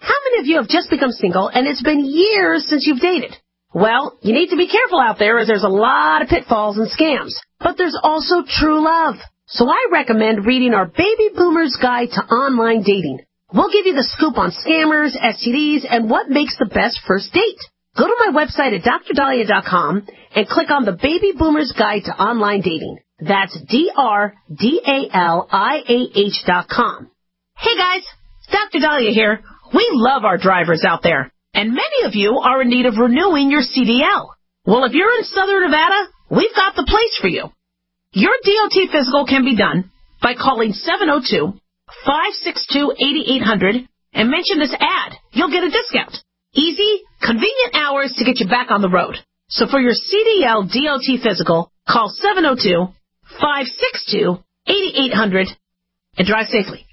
How many of you have just become single and it's been years since you've dated? Well, you need to be careful out there as there's a lot of pitfalls and scams. But there's also true love. So I recommend reading our Baby Boomer's Guide to Online Dating. We'll give you the scoop on scammers, S T Ds, and what makes the best first date. Go to my website at dr dahlia dot com and click on the Baby Boomer's Guide to Online Dating. That's D R D A L I A H dot com. Hey guys, Doctor Dahlia here. We love our drivers out there, and many of you are in need of renewing your C D L. Well, if you're in Southern Nevada, we've got the place for you. Your D O T physical can be done by calling seven oh two, five six two, eight eight hundred and mention this ad. You'll get a discount. Easy, convenient hours to get you back on the road. So for your C D L D O T physical, call seven oh two, five six two, eight eight hundred and drive safely.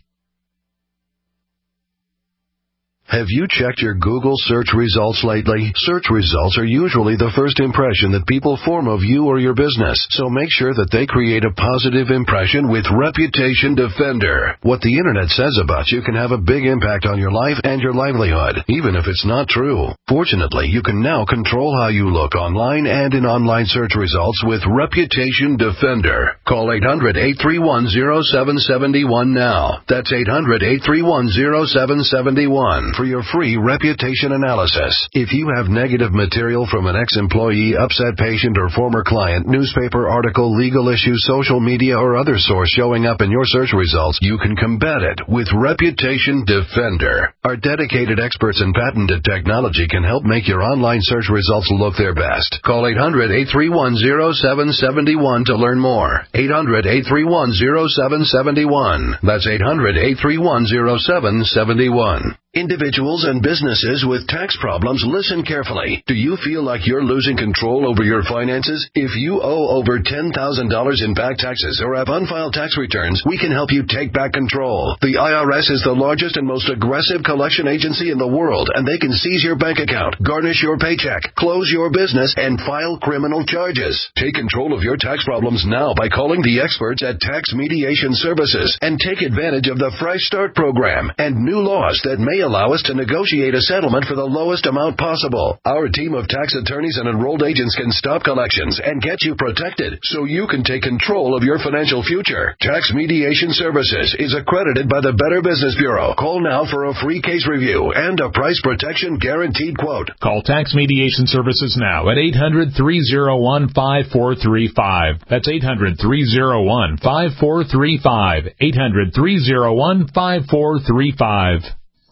Have you checked your Google search results lately? Search results are usually the first impression that people form of you or your business, so make sure that they create a positive impression with Reputation Defender. What the internet says about you can have a big impact on your life and your livelihood, even if it's not true. Fortunately, you can now control how you look online and in online search results with Reputation Defender. Call eight hundred, eight three one, zero seven seven one now. That's eight hundred, eight three one, zero seven seven one. For your free reputation analysis. If you have negative material from an ex-employee, upset patient, or former client, newspaper article, legal issue, social media, or other source showing up in your search results, you can combat it with Reputation Defender. Our dedicated experts in patented technology can help make your online search results look their best. Call eight hundred, eight three one, zero seven seven one to learn more. eight hundred, eight three one, zero seven seven one. That's eight hundred, eight three one, zero seven seven one. Individuals and businesses with tax problems, listen carefully. Do you feel like you're losing control over your finances? If you owe over ten thousand dollars in back taxes or have unfiled tax returns, we can help you take back control. The I R S is the largest and most aggressive collection agency in the world, and they can seize your bank account, garnish your paycheck, close your business, and file criminal charges. Take control of your tax problems now by calling the experts at Tax Mediation Services and take advantage of the Fresh Start program and new laws that may allow us to negotiate a settlement for the lowest amount possible. Our team of tax attorneys and enrolled agents can stop collections and get you protected so you can take control of your financial future. Tax Mediation Services is accredited by the Better Business Bureau. Call now for a free case review and a price protection guaranteed quote. Call Tax Mediation Services now at eight hundred, three oh one, five four three five. That's eight hundred, three oh one, five four three five. eight hundred, three oh one, five four three five.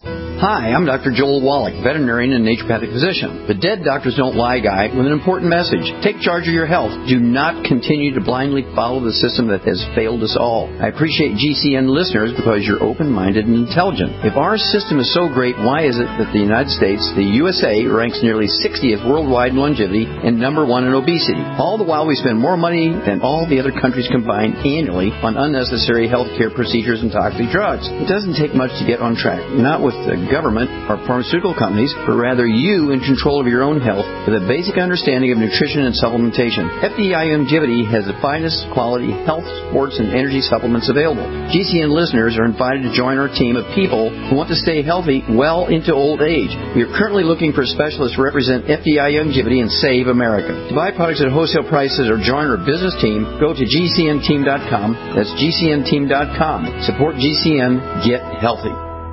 Hi, I'm Doctor Joel Wallach, veterinarian and naturopathic physician, the Dead Doctors Don't Lie guy with an important message. Take charge of your health. Do not continue to blindly follow the system that has failed us all. I appreciate G C N listeners because you're open-minded and intelligent. If our system is so great, why is it that the United States, the U S A, ranks nearly sixtieth worldwide in longevity and number one in obesity? All the while we spend more money than all the other countries combined annually on unnecessary health care procedures and toxic drugs. It doesn't take much to get on track. Not with the government or pharmaceutical companies, but rather you in control of your own health with a basic understanding of nutrition and supplementation. F D I Longevity has the finest quality health, sports, and energy supplements available. G C N listeners are invited to join our team of people who want to stay healthy well into old age. We are currently looking for specialists to represent F D I Longevity and Save America. To buy products at wholesale prices or join our business team, go to G C N team dot com. That's G C N team dot com. Support G C N. Get healthy.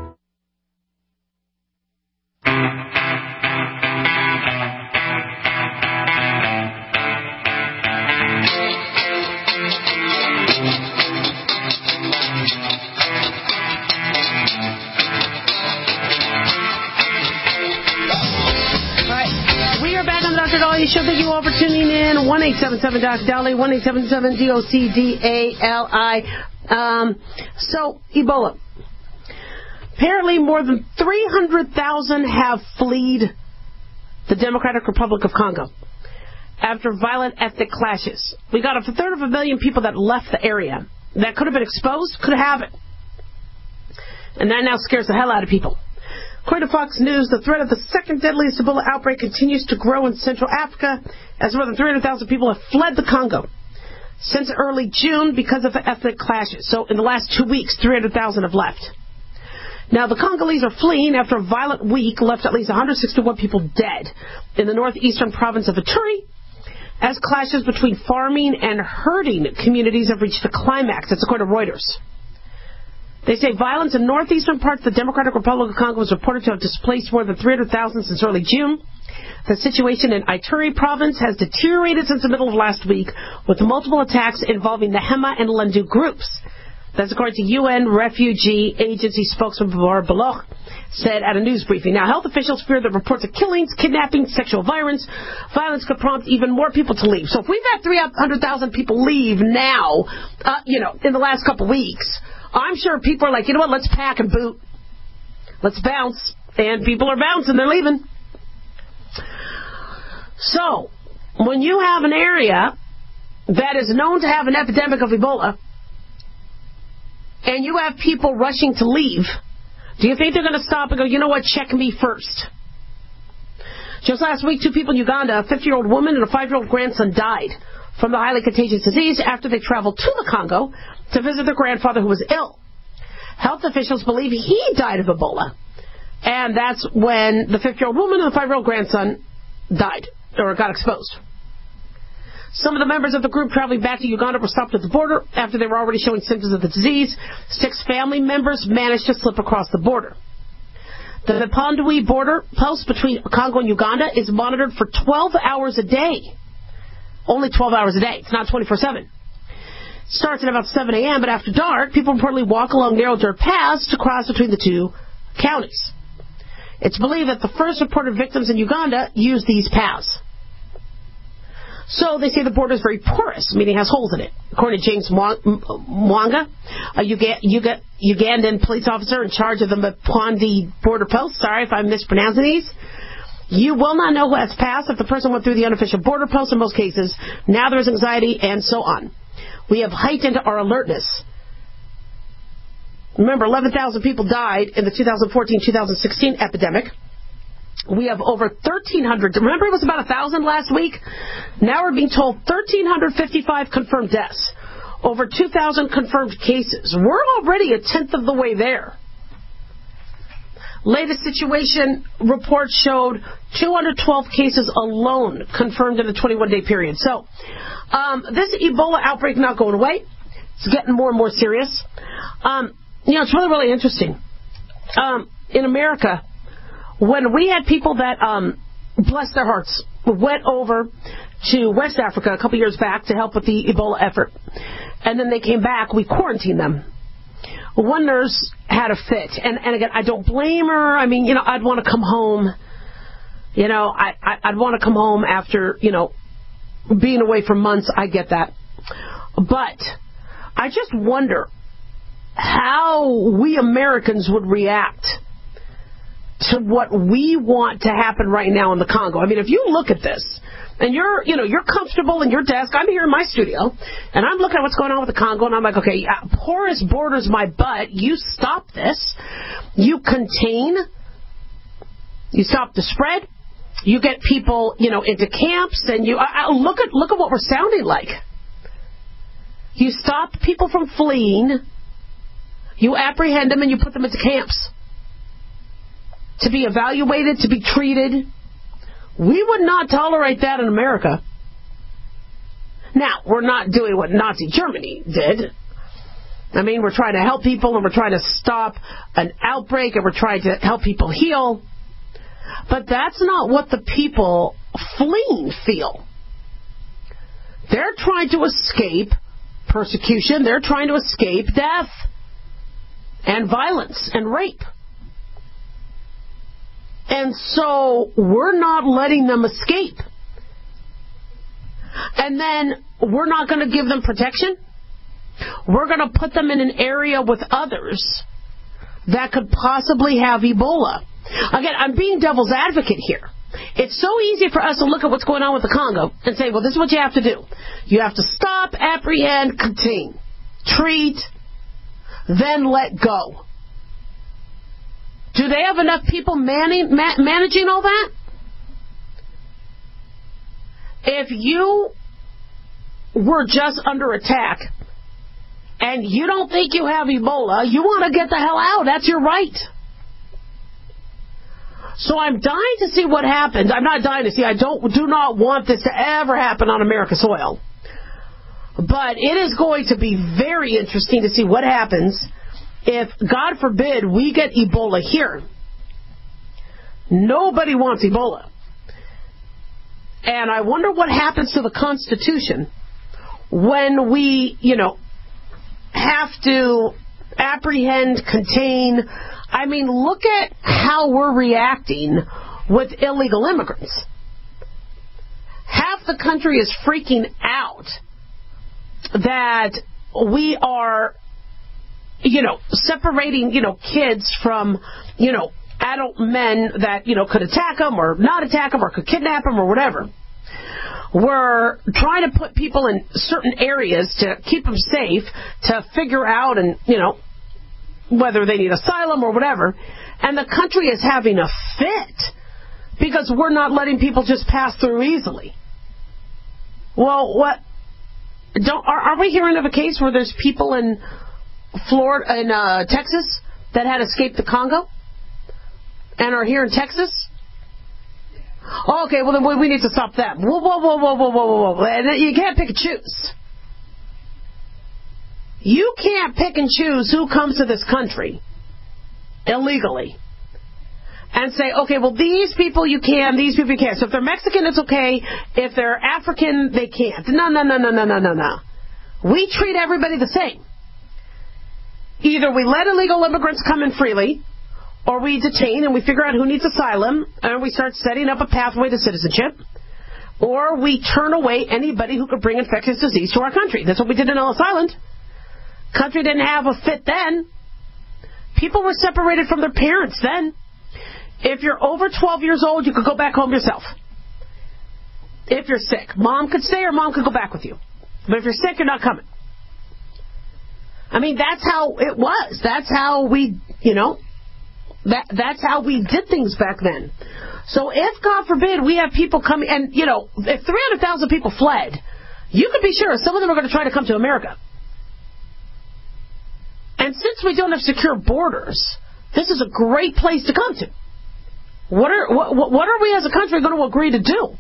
Show. Thank you all for tuning in. one eight seven seven Doctor Dolly, one eight seven seven D O C D A L I. Um, so, Ebola. Apparently more than three hundred thousand have fled the Democratic Republic of Congo after violent ethnic clashes. We got a third of a million people that left the area. That could have been exposed, could have it. And that now scares the hell out of people. According to Fox News, the threat of the second deadliest Ebola outbreak continues to grow in Central Africa as more than three hundred thousand people have fled the Congo since early June because of the ethnic clashes. So in the last two weeks, three hundred thousand have left. Now, the Congolese are fleeing after a violent week left at least one hundred sixty-one people dead in the northeastern province of Ituri, as clashes between farming and herding communities have reached a climax. That's according to Reuters. They say violence in northeastern parts of the Democratic Republic of Congo was reported to have displaced more than three hundred thousand since early June. The situation in Ituri province has deteriorated since the middle of last week, with multiple attacks involving the Hema and Lendu groups. That's according to U N Refugee Agency spokesman Babar Baloch said at a news briefing. Now, health officials fear that reports of killings, kidnapping, sexual violence, violence could prompt even more people to leave. So if we've had three hundred thousand people leave now, uh, you know, in the last couple weeks, I'm sure people are like, you know what, let's pack and boot. Let's bounce. And people are bouncing. They're leaving. So, when you have an area that is known to have an epidemic of Ebola, and you have people rushing to leave, do you think they're going to stop and go, you know what, check me first? Just last week, two people in Uganda, a fifty-year-old woman and a five-year-old grandson, died from the highly contagious disease after they traveled to the Congo to visit their grandfather who was ill. Health officials believe he died of Ebola. And that's when the fifty-year-old woman and the five-year-old grandson died or got exposed. Some of the members of the group traveling back to Uganda were stopped at the border after they were already showing symptoms of the disease. Six family members managed to slip across the border. The Mpondwe border post between Congo and Uganda is monitored for twelve hours a day. Only twelve hours a day. It's not twenty-four seven. Starts at about seven a.m., but after dark, people reportedly walk along narrow dirt paths to cross between the two counties. It's believed that the first reported victims in Uganda used these paths. So they say the border is very porous, meaning it has holes in it. According to James Mwanga, a Uga- Uga- Ugandan police officer in charge of the Mpondwe border post, sorry if I'm mispronouncing these, you will not know who has passed if the person went through the unofficial border post in most cases. Now there is anxiety and so on. We have heightened our alertness. Remember, eleven thousand people died in the two thousand fourteen two thousand sixteen epidemic. We have over thirteen hundred. Remember, it was about one thousand last week? Now we're being told one thousand three hundred fifty-five confirmed deaths. Over two thousand confirmed cases. We're already a tenth of the way there. Latest situation report showed two hundred twelve cases alone confirmed in a twenty-one day period. So, um, this Ebola outbreak not going away. It's getting more and more serious. Um, you know, it's really, really interesting. Um, in America, when we had people that, um, bless their hearts, went over to West Africa a couple years back to help with the Ebola effort, and then they came back, we quarantined them. One nurse had a fit, and, and again, I don't blame her. I mean, you know, I'd want to come home. You know, I, I, I'd want to come home after, you know, being away for months. I get that. But I just wonder how we Americans would react to what we want to happen right now in the Congo. I mean, if you look at this, and you're, you know, you're comfortable in your desk. I'm here in my studio, and I'm looking at what's going on with the Congo, and I'm like, okay, yeah, porous borders my butt. You stop this. You contain. You stop the spread. You get people, you know, into camps, and you I, I, look at look at what we're sounding like. You stop people from fleeing. You apprehend them, and you put them into camps to be evaluated, to be treated. We would not tolerate that in America. Now, we're not doing what Nazi Germany did. I mean, we're trying to help people, and we're trying to stop an outbreak, and we're trying to help people heal. But that's not what the people fleeing feel. They're trying to escape persecution. They're trying to escape death and violence and rape. And so we're not letting them escape. And then we're not going to give them protection. We're going to put them in an area with others that could possibly have Ebola. Again, I'm being devil's advocate here. It's so easy for us to look at what's going on with the Congo and say, well, this is what you have to do. You have to stop, apprehend, contain, treat, then let go. Do they have enough people manning, ma- managing all that? If you were just under attack and you don't think you have Ebola, you want to get the hell out. That's your right. So I'm dying to see what happens. I'm not dying to see. I don't do not want this to ever happen on American soil. But it is going to be very interesting to see what happens if, God forbid, we get Ebola here. Nobody wants Ebola. And I wonder what happens to the Constitution when we, you know, have to apprehend, contain. I mean, look at how we're reacting with illegal immigrants. Half the country is freaking out that we are, you know, separating, you know, kids from, you know, adult men that, you know, could attack them or not attack them or could kidnap them or whatever. We're trying to put people in certain areas to keep them safe, to figure out and, you know, whether they need asylum or whatever. And the country is having a fit because we're not letting people just pass through easily. Well, what? Don't are, are we hearing of a case where there's people in Florida, in uh, Texas, that had escaped the Congo and are here in Texas? Okay, well then we need to stop them. Whoa, whoa, whoa, whoa, whoa, whoa, whoa! And you can't pick and choose. You can't pick and choose who comes to this country illegally and say, okay, well, these people you can, these people you can't. So if they're Mexican, it's okay. If they're African, they can't. No, no, no, no, no, no, no, no. We treat everybody the same. Either we let illegal immigrants come in freely, or we detain and we figure out who needs asylum, and we start setting up a pathway to citizenship, or we turn away anybody who could bring infectious disease to our country. That's what we did in Ellis Island. Country didn't have a fit then. People were separated from their parents then. If you're over twelve years old, you could go back home yourself. If you're sick, mom could stay or mom could go back with you. But if you're sick, you're not coming. I mean, that's how it was. That's how we, you know, that that's how we did things back then. So if, God forbid, we have people coming, and, you know, if three hundred thousand people fled, you could be sure some of them are going to try to come to America. And since we don't have secure borders, this is a great place to come to. What are what, what are we as a country going to agree to do?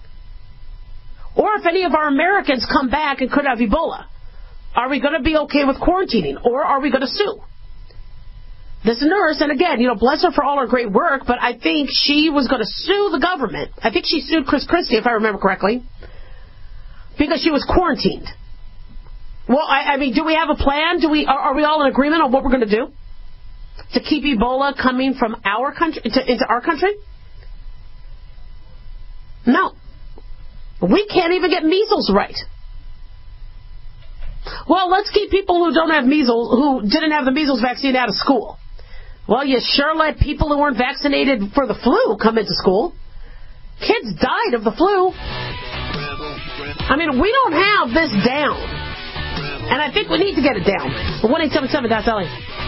Or if any of our Americans come back and could have Ebola, are we going to be okay with quarantining, or are we going to sue? This nurse, and again, you know, bless her for all her great work, but I think she was going to sue the government. I think she sued Chris Christie, if I remember correctly, because she was quarantined. Well, I, I mean, do we have a plan? Do we are, are we all in agreement on what we're going to do to keep Ebola coming from our country to, into our country? No. We can't even get measles right. Well, let's keep people who don't have measles, who didn't have the measles vaccine, out of school. Well, you sure let people who weren't vaccinated for the flu come into school. Kids died of the flu. I mean, we don't have this down. And I think we need to get it down. one eight seven seven dot L A.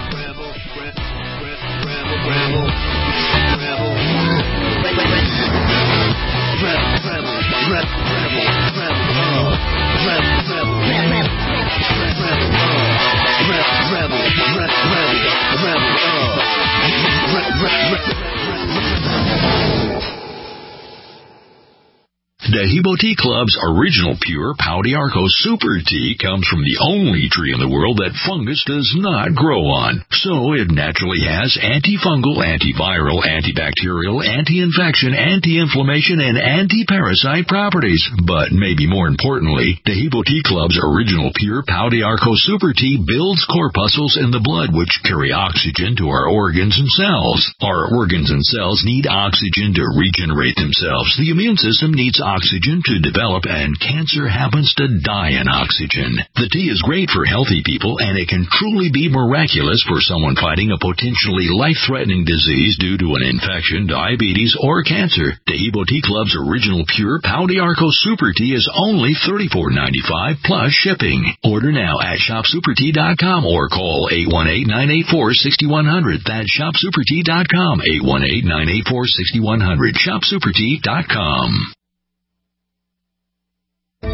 Dehibo Tea Club's original pure Pau d'Arco Super Tea comes from the only tree in the world that fungus does not grow on. So it naturally has antifungal, antiviral, antibacterial, anti-infection, anti-inflammation, and anti-parasite properties. But maybe more importantly, Dehibo Tea Club's original pure Pau d'Arco Super Tea builds corpuscles in the blood which carry oxygen to our organs and cells. Our organs and cells need oxygen to regenerate themselves. The immune system needs oxygen oxygen to develop, and cancer happens to die in oxygen. The tea is great for healthy people, and it can truly be miraculous for someone fighting a potentially life-threatening disease due to an infection, diabetes, or cancer. Dehibo Tea Club's original pure Pau d'Arco Super Tea is only thirty-four ninety-five plus shipping. Order now at shop super tea dot com or call eight one eight, nine eight four, six one zero zero. That's shop super tea dot com, eight one eight, nine eight four, six one zero zero, shop super tea dot com.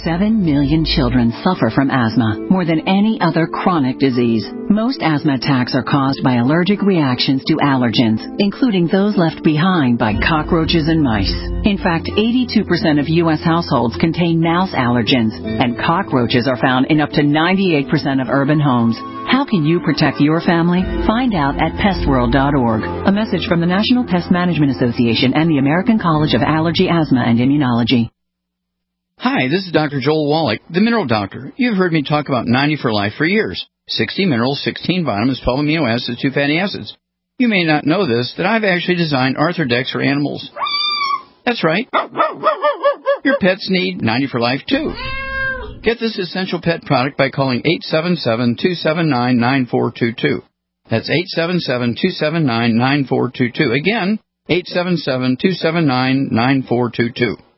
Seven million children suffer from asthma, more than any other chronic disease. Most asthma attacks are caused by allergic reactions to allergens, including those left behind by cockroaches and mice. In fact, eighty-two percent of U S households contain mouse allergens, and cockroaches are found in up to ninety-eight percent of urban homes. How can you protect your family? Find out at pest world dot org. A message from the National Pest Management Association and the American College of Allergy, Asthma, and Immunology. Hi, this is Doctor Joel Wallach, the Mineral Doctor. You've heard me talk about ninety for Life for years. sixty minerals, sixteen vitamins, twelve amino acids, two fatty acids. You may not know this, that I've actually designed Arthrodex for animals. That's right. Your pets need ninety for Life, too. Get this essential pet product by calling eight seven seven, two seven nine, nine four two two. That's eight seven seven, two seven nine, nine four two two. Again, eight seven seven, two seven nine, nine four two two.